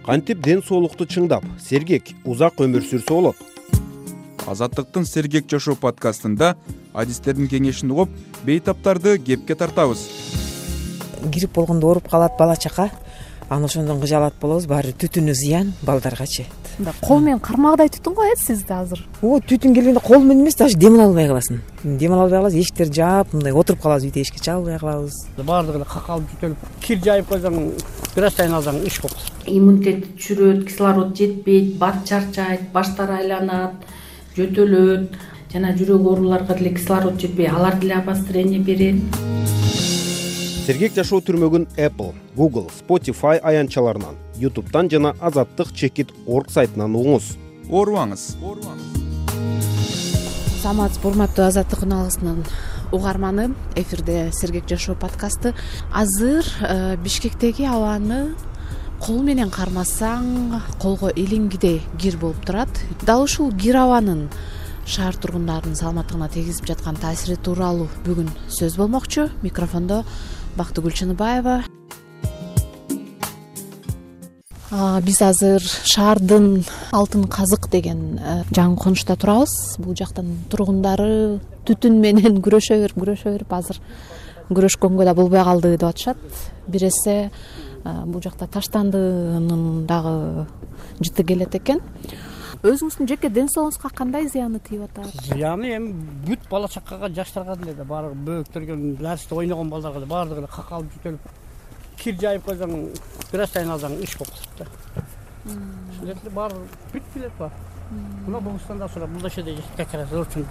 Кантип ден соолукту чыңдап, сергек, узак өмүр сүрсө болот. Азаттыктын Сергек жашоо подкастында адистердин кеңешин угуп, бейтаптарды кепке тартабыз. Грипп болгондо ооруп калат бала чака. Аны ошондон кыжалат болобуз. Баары түтүнү зыян балдаргачы. Кол менен кармагыдай түтүн го сизде азыр. Түтүн келгенде кол менен эмес, даже дем ала албай каласың. Дем ала албай каласың, эшиктерди жаап, мындай отуруп калабыз, үйдө эшикти чаба албай калабыз. Баардыгы эле какалып бүтөлүп, кир жайып койсоң, бир аз сайын алсаң иш болот. Иммунитет түшүрөт, кислород жетпейт, бат чарчайт, баштар айланат, жөтөлөт, жана жүрөк ооруларга деле кислород жетпей, алар деле обострение берет. Сергек жашоо түрмөгүн Apple, Google, Spotify аянтчаларынан, YouTube'дан жана azattik.org сайтынан угуңуз. Оорубаңыз. Саламатсызбы, урматтуу Азаттык каналынын угарманы. Эфирде Сергек жашоо подкасты. Азыр Бишкектеги абаны кол менен кармасаң колго илингидей кир болуп турат. Дал ушул кир абанын шаар тургундарынын саламаттыгына тийгизип жаткан таасири тууралуу бүгүн сөз болмокчу. Микрофондо Бактыгүл Чыныбаева. Биз азыр шаардын Алтын Казык деген жаңы конушта турабыз. Бул жактын тургундары түтүн менен күрөшө берип азыр күрөшкөнгө да болбой калды деп атышат. Бир эсе бул жакта таштандынын дагы жыты келет экен. Өзүңүздүн жеке ден соолугуңузга кандай зыяны тийип атат? Зыяны эми бүт бала чакага, жаштарга деле баары бөөктөргө, дәристе ойногон балдарга деле баардыгы эле какалып бүтөлүп, кир жайып койсоң, бир аз сайын алсаң иш болот да. Ушул баары бүт билет бар. Мына Богустанда сурап, бул ошондой какара зөрчүн.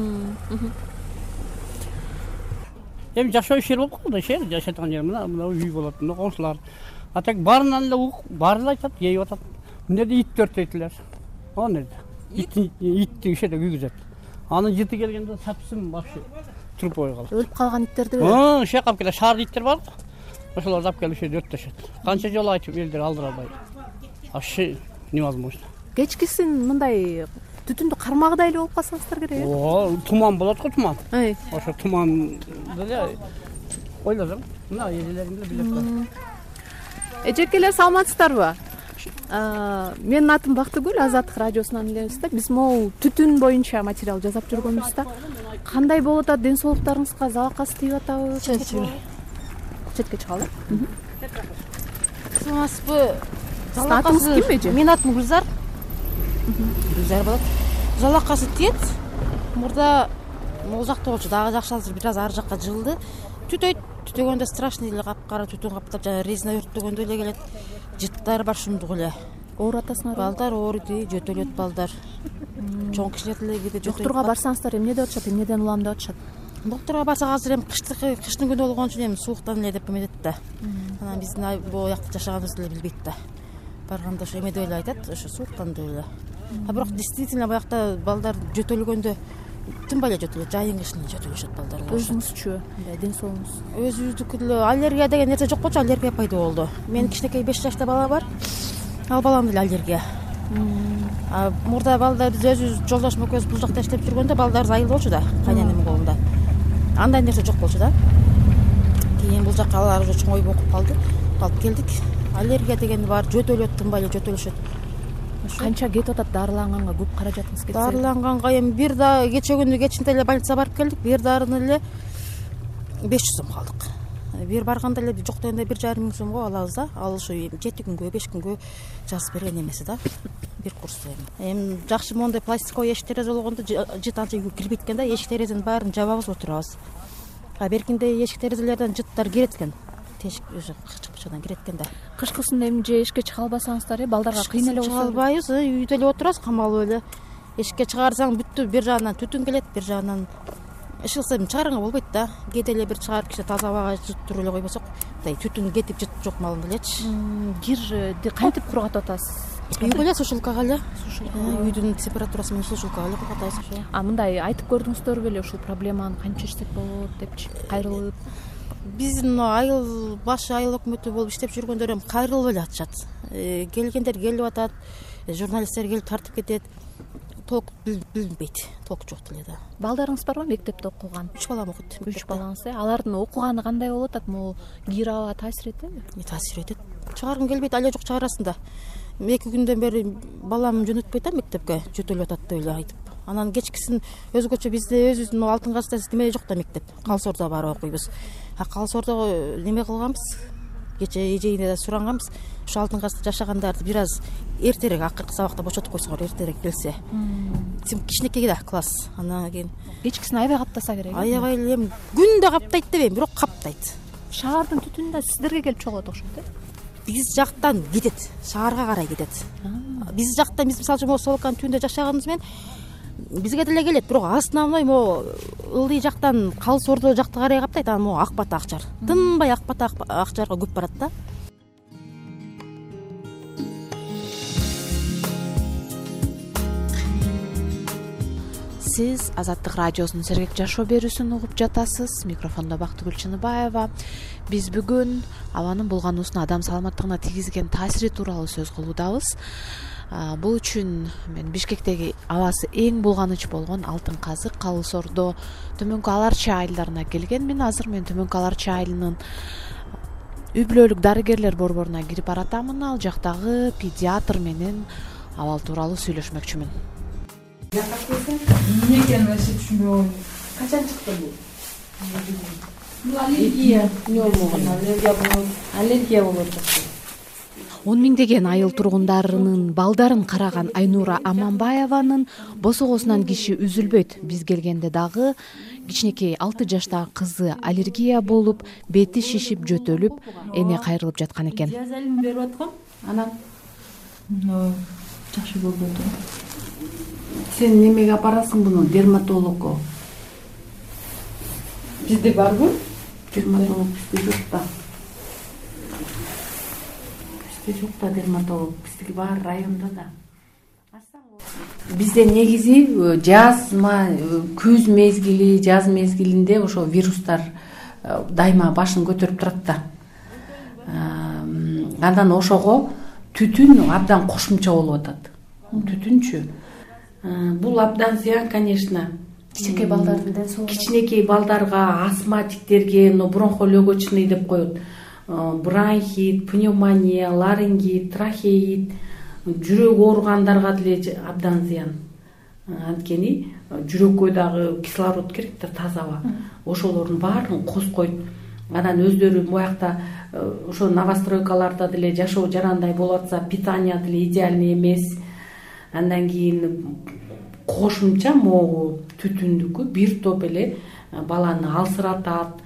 Эми жашоо ишер болуп калды, ишер жашаткан жер мына үй болот, мына коңшулар. А так баарынан эле баары эле айтат, ээп атат. Мынерде ит төртөйтүлөр. Аны итти ишеде күйгүзөт. Анын жыты келгенде сапсым вообще туруп ой калат. Өлүп калган иттерди Ошо кап келе шаар иттер бар. Ошолорду алып келип ошо өрттөшөт. Канча жолу айтып элдер алдыра албайт. Вообще невозможно. Кечкисин мындай түтүндү кармагыдай эле болуп калсаңыздар керек. Туман болот го, туман. Ошо туман деле ойлосоң, мына элелериңде билет бар. Эжекелер, саламатсыздарбы? Менин атым Бактыгүл, Азаттык радиосунан элебиз да. Биз могу түтүн боюнча материал жазап жүргөнбүз да. Кандай болуп атат, ден соолуктарыңызга залакасы тийип атабы? Четке чыгалы. Саламатсызбы? Атыңыз ким эже? Менин атым Гүлзар. Гүлзар болот. Залакасы тиет. Мурда могу жакта болчу, дагы жакшы азыр бир аз ары жакка жылды. Түтөгөндө страшный эле капкара түтүн каптап, жана резина өрттөгөндө эле келет. Жыттар бар шумдук эле. Оор атасыңар? Балдар ооруйт, жөтөлөт балдар. Чоң кишилер деле кээде жөтөлөт. Доктурга барсаңыздар эмне деп атышат, эмнеден улам деп атышат? Доктурга барсак азыр эми кыштын күнү болгон үчүн эми сууктан эле деп эметет да. Анан биздин бул жакта жашаганыбызды эле билбейт да. Барганда ошо эме деп эле айтат, ошо сууктан деп эле. А бирок действительно баягыда балдар жөтөлгөндө тынбай эле жөтөлөт, жайын кышын жөтөлүшөт балдар. Өзүңүзчү, мындай ден соолугуңуз? Өзүбүздүкү деле аллергия деген нерсе жок болчу, аллергия пайда болду. Менин кичинекей 5 жашта бала бар. Ал балам деле аллергия. Мурда балдар биз өзүбүз жолдошум экөөбүз бул жакта иштеп жүргөндө балдарыбыз айыл болчу да, кайненемдин колунда. Андай нерсе жок болчу да. Кийин бул жакка алар уже чоңоюп окуп калды. Алып келдик. Аллергия деген бар, жөтөлөт, тынбай эле жөтөлүшөт. Канча кетип атат дарыланганга, көп каражатыңыз кетсе? Дарыланганга эми бир да кече күнү кечинде эле больницага барып келдик. Бир дарыны эле 500 сом калдык. Бир барганда эле жок дегенде 1,5 миң сомго алабыз да. Ал ошо 7 күнгө, 5 күнгө жазып берген эмеси да. Бир курс эми жакшы мондай пластиковый эшик терезе болгондо жыт анча кирбейт экен да. Эшик терезенин баарын жабабыз, отурабыз. Беркинде эшик терезелерден жыттар кирет экен. Тешик уже кычкычадан кирет экен да. Кышкысын эми же эшикке чыга албасаңыздар, балдарга кыйын эле болсо. Чыга албайбыз, үйдө эле отурабыз, камалып эле. Эшикке чыгарсаң бүттү, бир жагынан түтүн келет, бир жагынан ышылса эми чыгарганга болбойт да. Кээде эле бир чыгарып кичи таза абага жыт туруп эле койбосок, мындай түтүн кетип жыт жок малында элечи. Кирди кантип кургатып атасыз? Үйгө эле сушилкага эле. Үйдүн температурасы менен сушилкага эле кургатабыз ошо. Мындай айтып көрдүңүздөрбү беле ушул проблеманы канча чечсек болот депчи, кайрылып? Биздин айыл башы айыл өкмөтү болуп иштеп жүргөндөр эми кайрылып эле атышат. Келгендер келип атат, журналисттер келип тартып кетет. Толк билинбейт, толк жок деле да. Балдарыңыз барбы мектепте окуган? 3 балам окуйт. 3 балаңыз, алардын окуганы кандай болуп атат? Могу кир аба таасир этеби? Таасир этет. Чыгаргым келбейт, ала жок чыгарасың да. 2 күндөн бери балам жөнөтпөй да мектепке, жөтөлүп атат деп эле айтып. Анан кечкисин өзгөчө бизде өзүбүздүн Алтын Казыкта неме жок да мектеп. Калсоордо барып окуйбуз. Калсоордо неме кылганбыз? Кече эжейине да суранганбыз. Ошо Алтын Казыкта жашагандарды бир аз эртерээк акыркы сабакта бошотуп койсоңор, эртерээк келсе. Кичинекей да класс. Анан кийин кечкисин аябай каптаса керек. Аябай эле күндө каптайт дебейм, бирок каптайт. Шаардын түтүнү да сиздерге келип чогулат окшойт э? Биз жактан кетет, шаарга карай кетет. Биз жактан биз мисалы үчүн Солоканын түбүндө жашаганыбыз менен бизге деле келет, бирок основной ылдый жактан Калсоордо жакты карай каптайт. Анан Ак Бата Акчар. Тынбай Ак Бата Акчарга көп барат да. Сиз Азаттык радиосунун Сергек жашоо берүүсүн угуп жатасыз. Микрофондо Бактыгүл Чыныбаева. Биз бүгүн абанын булгануусуна адам саламаттыгына тийгизген таасири тууралуу сөз кылуудабыз. Бул үчүн мен Бишкектеги абасы эң булганыч болгон Алтын Казык Калсоордо Төмөнкү Аларчы айылдарына келгенмин. Азыр мен Төмөнкү Аларчы айылынын үй бүлөлүк дарыгерлер борборуна кирип баратамын. Ал жактагы педиатр менен абал тууралуу сүйлөшмөкчүмүн. Эмне экенин вообще түшүнбөй койдум. Качан чыкты бул? Бул аллергия. Аллергия болот. 10 миңдеген айыл тургундарынын балдарын караган Айнура Аманбаеванын босогосунан киши үзүлбөйт. Биз келгенде дагы кичинекей 6 жаштагы кызы аллергия болуп, бети шишип, жөтөлүп, эне кайрылып жаткан экен. Диазелин берип аткам. Анан жакшы болду. Сен немеге апарасың буну? Дерматологко. Бизде барбы? Дерматолог бизде жок да. Бизде жок да дерматолог. Биздики бар районда да. Бизде негизи күз мезгили, жаз мезгилинде ошо вирустар дайыма башын көтөрүп турат да. Андан ошого түтүн абдан кошумча болуп атат. Түтүнчү. Бул абдан зыян, конечно. Кичинекей балдардын ден соолугуна. Кичинекей балдарга, астматиктерге, бронхолегочный деп коет. Бронхит, пневмония, ларингит, трахеит, жүрөк ооругандарга деле абдан зыян. Анткени жүрөккө дагы кислород керек да, таза аба. Ошолордун баарын коскойт. Анан өздөрү буякта ошо новостройкаларда деле жашоо жарандай болуп атса, питание деле идеальный эмес. Андан кийин кошумча могу түтүндүкү бир топ эле баланы алсыратат,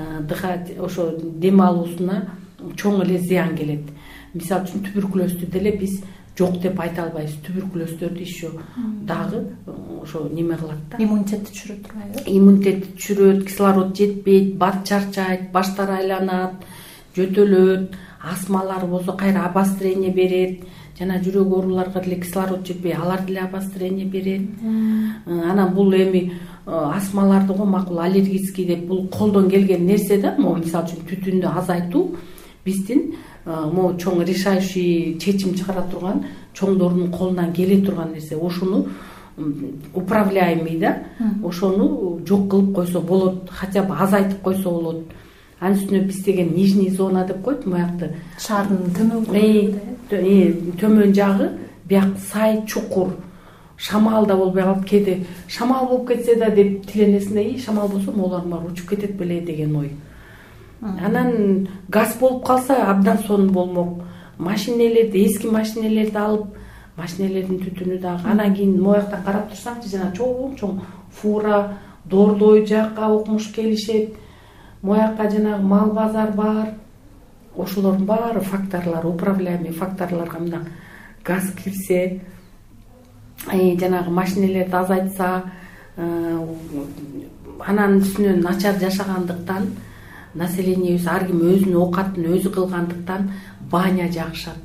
ошо дем алуусуна чоң эле зыян келет. Мисалы үчүн туберкулезду деле биз жок деп айта албайбыз. Туберкулездөрдү еще дагы ошо неме кылат да. Иммунитетти түшүрөт турбайбы? Иммунитетти түшүрөт, кислород жетпейт, бат чарчайт, баштары айланат, жөтөлөт, астмалар болсо кайра обострение берет. Жана жүрөк ооруларга деле кислород жетпей, алар деле обострение берет. Анан бул эми астмаларды го макул аллергический деп бул колдон келген нерсе да. Мисалы үчүн түтүндү азайтуу биздин чоң решающий чечим чыгара турган чоңдордун колунан келе турган нерсе. Ошону управляемый да. Ошону жок кылып койсо болот, хотя бы азайтып койсо болот. Анын үстүнө биз деген нижний зона деп коет, буякты. Шаардын төмөн жагы, бияк сай, чукур, шамал да болбой калып, кээде шамал болуп кетсе да деп тиленесиң, шамал болсо олар бар учуп кетет беле деген ой. Анан газ болуп калса абдан сонун болмок. Машинелерди, эски машинелерди алып, машинелердин түтүнү дагы. Анан кийин мояктан карап турсаңчы, жана чоң фура, Дордой жакка окумуш келишет. Моякка жанагы мал базар бар. Ошолордун баары факторлор, управляемый факторлорго мына газ кирсе, жанагы машинелерди азайтса, анан үстүнөн начар жашагандыктан, населениебиз ар ким өзүнүн оокатын өзү кылгандыктан баня жагышат.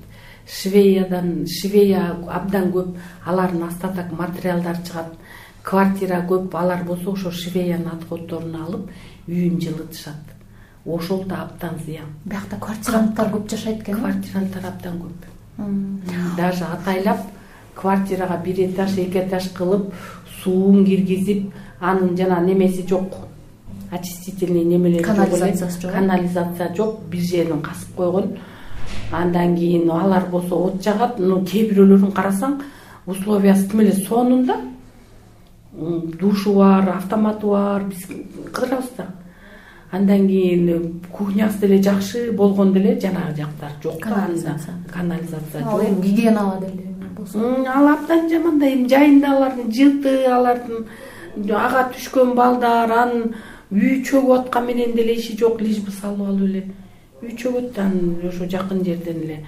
Швея абдан көп, алардын остаток материалдар чыгат. Квартира көп, алар болсо ошо швеянын отходдорун алып үйүн жылытышат. Ошол да абдан зыян. Биякта квартиранттар көп жашайт экен. Квартиранттар абдан көп. Даже атайлап квартирага 1 этаж, 2 этаж кылып, суун киргизип, анын жана немеси жок. Очистительный немелери жок эле. Канализация жок, бир жерин касып койгон. Андан кийин алар болсо от жагат. Кээ бирөөлөрүн карасаң условиясы тим эле сонунда. Душу бар, автоматы бар, биз кыдырабыз да. Андан кийин кухнясы деле жакшы болгон деле жанагы жактар жок да. Канализация ал эми гигиенага деле болсо ал абдан жаман да. Эми жайында алардын жыты, алардын ага түшкөн балдар, анын үй чөгүп аткан менен деле иши жок, лишь бы салып алып эле үй чөгөт да ошо жакын жерден эле.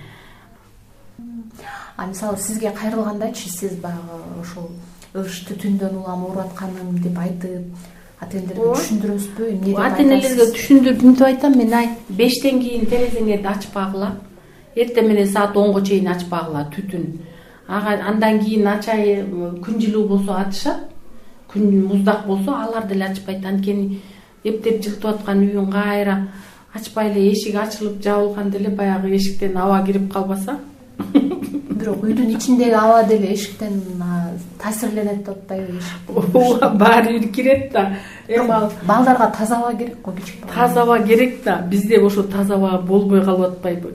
Мисалы сизге кайрылгандачы, сиз баягы ошол ыш түтүндөн улам ооруп атканым деп айтып, ата-энелерге түшүндүрөсүзбү? Эмне деп айтасыз? Ата-энелерге түшүндүрүп мынтип айтам мен: 5тен кийин терезеңерди ачпагыла, эртең менен саат 10го чейин ачпагыла, түтүн. Андан кийин ачай, күн жылуу болсо ачышат, күн муздак болсо алар деле ачпайт. Анткени эптеп жылытып аткан үйүн кайра ачпай эле эшик ачылып жабылганда эле баягы эшиктен аба кирип калбаса. Бирок үйдүн ичиндеги аба деле эшиктен таасирленет деп атпайбы? Ооба, баары бир кирет да. Эми ал балдарга таза аба керек го, кичик бала. Таза аба керек да. Бизде ошо таза аба болбой калып атпайбы?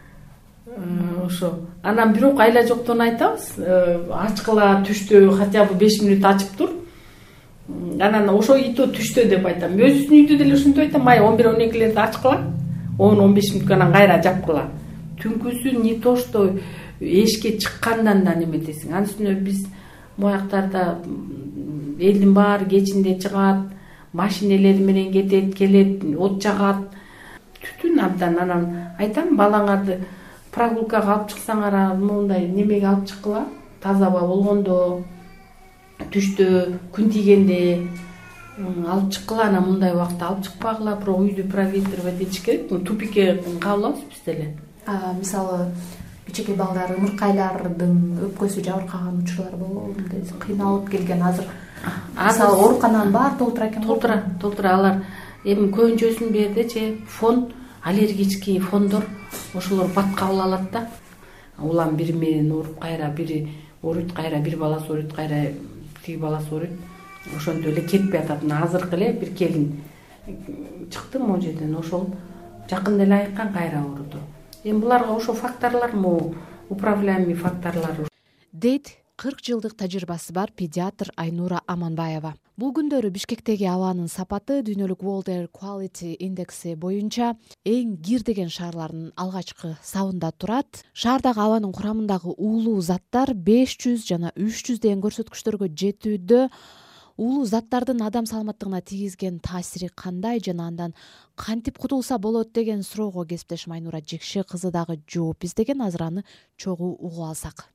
Ошо. Анан бирок айла жоктон айтабыз, ачкыла түштө хотя бы 5 минут ачып тур. Анан ошо ито түштө деп айтам. Өзүбүздүн үйдө деле ушинтип айтам: 11-12лерде ачкыла, 10-15 мүнөткөн анан кайра жапкыла. Түнкүсү не то что эшикке чыккандан да неметесиң. Анын үстүнө биз мояктарда элдин баары кечинде чыгат, машинелери менен кетет, келет, от жагат. Түтүн абдан. Анан айтам, балаңарды прогулкага алып чыксаңар, мындай немеге алып чыккыла, таза аба болгондо, түштө, күн тийгенде алып чыккыла. Анан мындай убакытта алып чыкпагыла, бирок үйдү проветривать этиш керек. Тупикке кабылабыз биз деле. Мисалы кичинекей балдар ымыркайлардын өпкөсү жабыркаган учурлар болобу? Кыйналып келген азыр мисалы оорукананын баары толтура экен. Толтура. Алар эми көбүнчөсүнүн бердичи фон, аллергический фондор, ошолор бат кабыл алат да. Улам бири менен ооруп, кайра бири ооруйт, кайра бир баласы ооруйт, кайра тиги баласы ооруйт. Ошондой эле кетпей атат. Азыркы эле бир келин чыкты могу жерден, ошол жакында эле айыккан, кайра ооруду. Эми буларга ошо факторлар, управляемый факторлор дейт 40 жылдык тажрыйбасы бар педиатр Айнура Аманбаева. Бул күндөрү Бишкектеги абанын сапаты дүйнөлүк World Air Quality Indexi боюнча эң кир деген шаарлардын алгачкы сабында турат. Шаардагы абанын курамындагы уулуу заттар 500 жана 300 деген көрсөткүчтөргө жетүүдө. Уулуу заттардын адам саламаттыгына тийгизген таасири кандай жана андан кантип кутулса болот деген суроого кесиптешим Айнура Жекше кызы дагы жооп издеген. Азыр аны чогуу угуп алсак.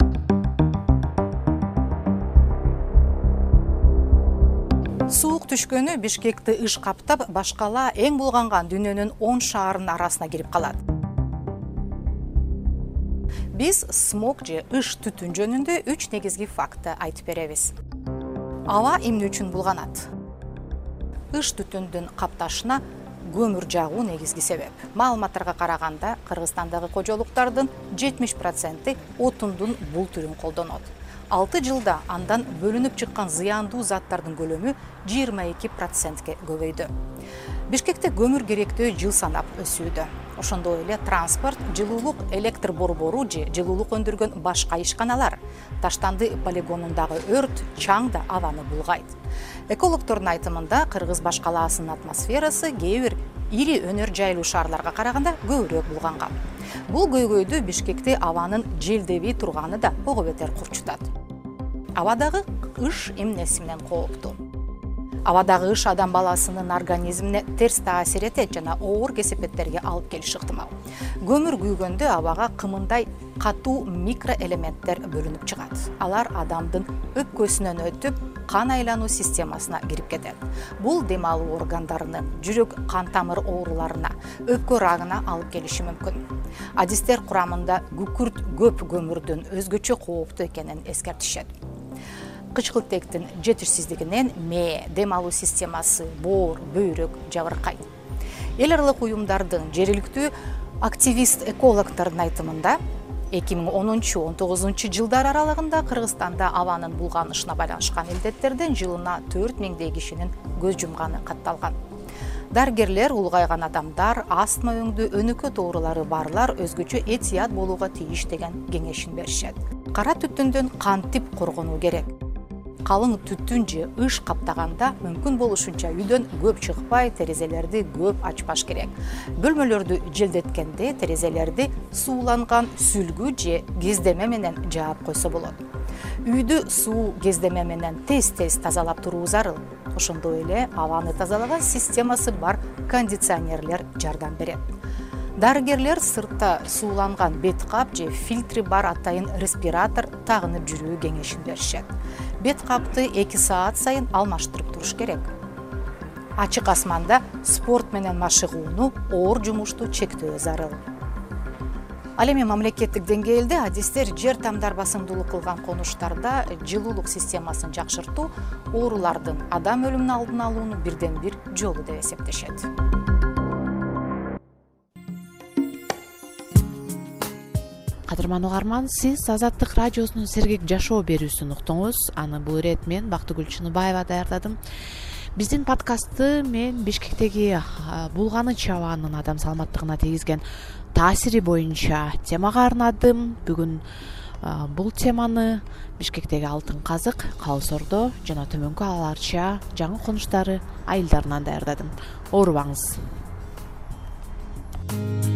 Суук түшкөнү Бишкекти ыш каптап, башкала эң булганган дүйнөнүн 10 шаарынын арасына кирип калат. Биз смог же ыш түтүн жөнүндө 3 негизги факты айтып беребиз. Аба эмне үчүн булганат? Ыш түтүндүн капташына көмүр жагуу негизги себеп. Маалыматтарга караганда, Кыргызстандагы кожолуктардын 70% отундун бул түрүн колдонот. 6 жылда андан бөлүнүп чыккан зыяндуу заттардын көлөмү 22%ке көбөйдү. Бишкекте көмүр керектөө жыл санап өсүүдө. Ошондой эле транспорт, жылуулук электр борбору же жылуулук өндүргөн башка ишканалар. Таштанды полигонундагы өрт чаң да абаны булгайт. Экологтордун айтымында Кыргыз башкалаасынын атмосферасы кээ бир ири өнөр жайлуу шаарларга караганда көбүрөөк булганган. Бул көйгөйдү Бишкекте абанын желдеби турганы да ого бетер курчутат. Абадагы ыш эмнеси менен кооптуу? Абадагы ыш адам баласынын организмине терс таасир этет жана оор кесепеттерге алып келиши ыктымал. Көмүр күйгөндө абага кымындай катуу микроэлементтер бөлүнүп чыгат. Алар адамдын өпкөсүнөн өтүп, кан айлануу системасына кирип кетет. Бул дем алуу органдарына, жүрөк кан тамыр ооруларына, өпкө рагына алып келиши мүмкүн. Адистер курамында күкүрт көп көмүрдүн өзгөчө кооптуу экенин эскертишет. Кычкылтектин жетишсиздигинен мээ, дем алуу системасы, боор, бөйрөк жабыркайт. Эл аралык уюмдардын жергиликтүү активист экологтордун айтымында 2010-19 жылдар аралыгында Кыргызстанда абанын булганышына байланышкан илдеттерден жылына 4000 кишинин көз жумганы катталган. дарыгерлер, улгайган адамдар, астма өңдүү өнөкөт оорулары барлар өзгөчө этият болууга тийиш деген кеңешин беришет. Кара түтүндөн кантип коргонуу керек? Калың түтүн же ыш каптаганда мүмкүн болушунча үйдөн көп чыкпай, терезелерди көп ачпаш керек. Бөлмөлөрдү желдеткенде терезелерди сууланган сүлгү же кездеме менен жаап койсо болот. Үйдү суу кездеме менен тез-тез тазалап туруу зарыл. Ошондой эле абаны тазалаган системасы бар кондиционерлер жардам берет. Дарыгерлер сыртта сууланган бет кап же фильтри бар атайын респиратор тагынып жүрүү кеңешин беришет. Бет капты 2 саат сайын алмаштырып туруш керек. Ачык асманда спорт менен машыгууну, оор жумушту чектөө зарыл. Ал эми мамлекеттик деңгээлде адистер жер тамдар басымдуулук кылган конуштарда жылуулук системасын жакшыртуу оорулардын адам өлүмүнүн алдын алуунун бирден бир жолу деп эсептешет. Кадырман угарман, сиз Азаттык радиосунун Сергек жашоо берүүсүн уктуңуз. Аны бул ирет мен Бактыгүл Чыныбаева даярдадым. Биздин подкастты мен Бишкектеги булганыч абанын адам саламаттыгына тийгизген таасири боюнча темага арнадым. Бүгүн бул теманы Бишкектеги Алтын Казык, Калыс-Ордо жана Төмөнкү Ала Арча жаңы конуштары айылдарынан даярдадым. Оорубаңыз.